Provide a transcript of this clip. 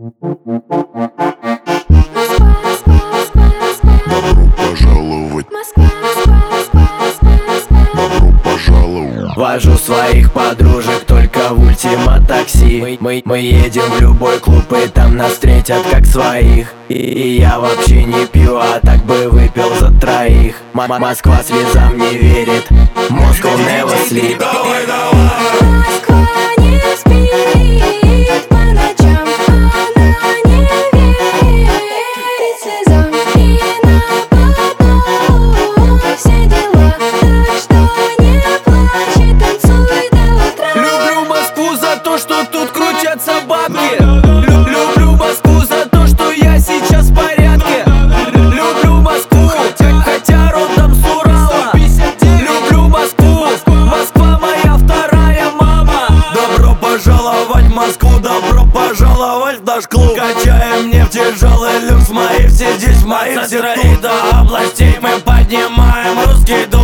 пожаловать. Добро пожаловать. Вожу своих подружек только в Ультима такси. Мы едем в любой клуб, и там нас встретят как своих. И я вообще не пью, а так бы выпил за троих. Москва слезам не верит, Moscow never sleep. Москва не спит по ночам, она не верит слезам. И на потом все дела, так что не плачь и танцуй до утра. Люблю Москву за то, что тут крутятся бабки. Люблю Москву за то, что я сейчас в порядке. Люблю Москву, хотя родом с Урала. Люблю Москву, Москва моя вторая мама. Добро пожаловать в Москву, добро пожаловать в наш клуб. Качаем нефть, тяжелый люкс, мои все здесь, мои все тут. До областей мы поднимаем русский дух.